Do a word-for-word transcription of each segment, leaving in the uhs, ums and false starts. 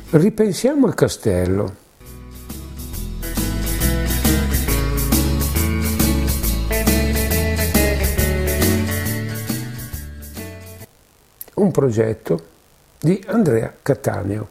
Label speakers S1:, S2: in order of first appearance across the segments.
S1: Ripensiamo al castello. Un progetto di Andrea Cattaneo.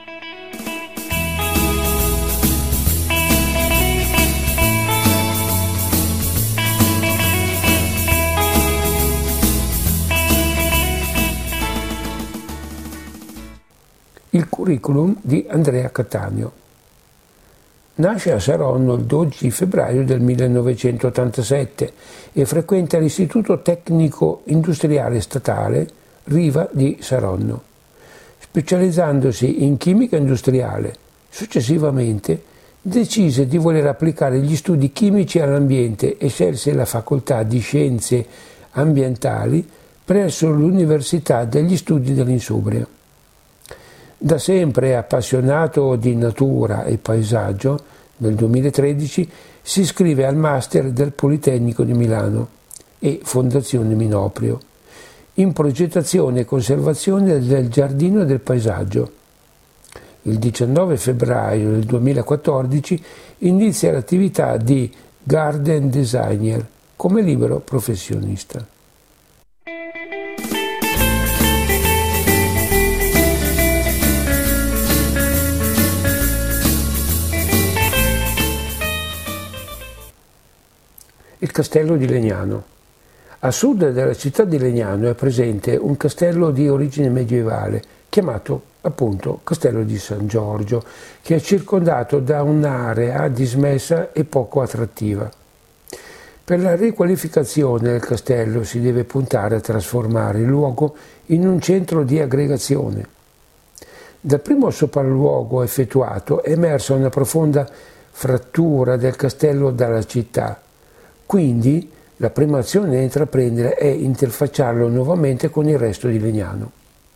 S1: Il curriculum di Andrea Cattaneo. Nasce a Saronno il dodici febbraio del millenovecentottantasette e frequenta l'Istituto Tecnico Industriale Statale Riva di Saronno, specializzandosi in chimica industriale. Successivamente decise di voler applicare gli studi chimici all'ambiente e scelse la facoltà di Scienze Ambientali presso l'Università degli Studi dell'Insubria. Da sempre appassionato di natura e paesaggio, nel duemilatredici si iscrive al Master del Politecnico di Milano e Fondazione Minoprio in progettazione e conservazione del giardino e del paesaggio. Il diciannove febbraio del duemilaquattordici inizia l'attività di garden designer come libero professionista. Il castello di Legnano. A sud della città di Legnano è presente un castello di origine medievale, chiamato appunto Castello di San Giorgio, che è circondato da un'area dismessa e poco attrattiva. Per la riqualificazione del castello si deve puntare a trasformare il luogo in un centro di aggregazione. Dal primo sopralluogo effettuato è emersa una profonda frattura del castello dalla città. Quindi la prima azione da intraprendere è interfacciarlo nuovamente con il resto di Legnano.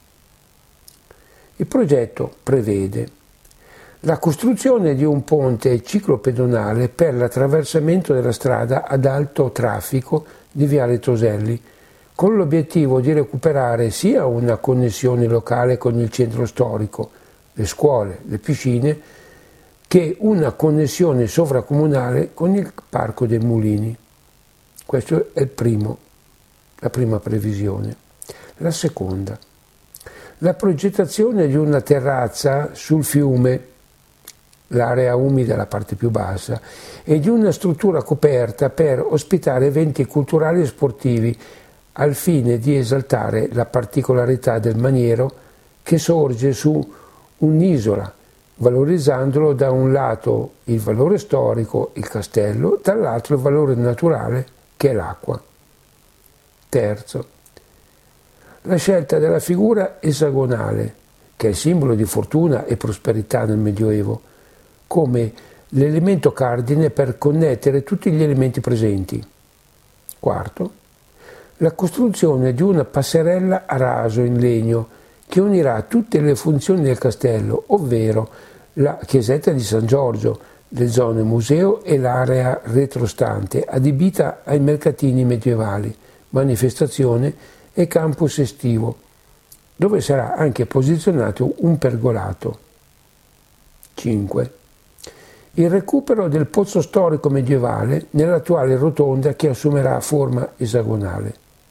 S1: Il progetto prevede la costruzione di un ponte ciclopedonale per l'attraversamento della strada ad alto traffico di Viale Toselli, con l'obiettivo di recuperare sia una connessione locale con il centro storico, le scuole, le piscine, che una connessione sovracomunale con il Parco dei Mulini. Questo è il primo, la prima previsione. La seconda, la progettazione di una terrazza sul fiume, l'area umida, la parte più bassa, e di una struttura coperta per ospitare eventi culturali e sportivi al fine di esaltare la particolarità del maniero che sorge su un'isola, valorizzandolo da un lato il valore storico, il castello, dall'altro il valore naturale che è l'acqua. Terzo, la scelta della figura esagonale, che è il simbolo di fortuna e prosperità nel Medioevo, come l'elemento cardine per connettere tutti gli elementi presenti. Quarto, la costruzione di una passerella a raso in legno che unirà tutte le funzioni del castello, ovvero la chiesetta di San Giorgio, le zone museo e l'area retrostante, adibita ai mercatini medievali, manifestazione e campus estivo, dove sarà anche posizionato un pergolato. cinque. Il recupero del pozzo storico medievale nell'attuale rotonda che assumerà forma esagonale.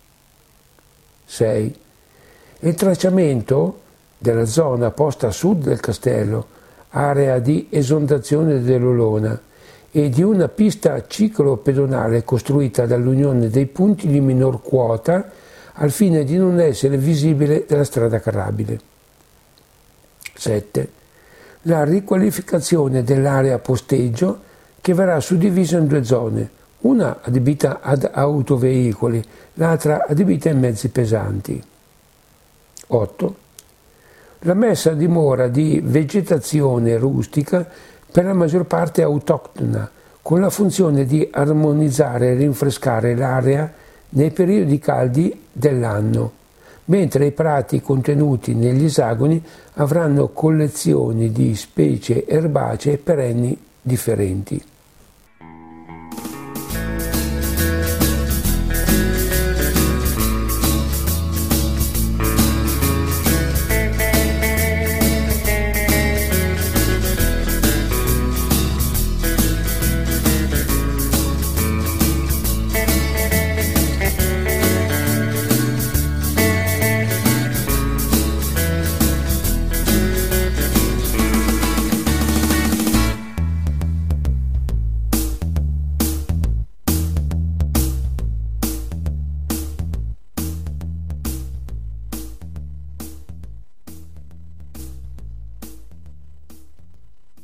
S1: sei. Il tracciamento della zona posta a sud del castello, area di esondazione dell'Olona, e di una pista ciclopedonale costruita dall'unione dei punti di minor quota al fine di non essere visibile dalla strada carrabile. sette. La riqualificazione dell'area posteggio che verrà suddivisa in due zone, una adibita ad autoveicoli, l'altra adibita ai mezzi pesanti. otto. La messa a dimora di vegetazione rustica per la maggior parte autoctona, con la funzione di armonizzare e rinfrescare l'area nei periodi caldi dell'anno, mentre i prati contenuti negli esagoni avranno collezioni di specie erbacee perenni differenti.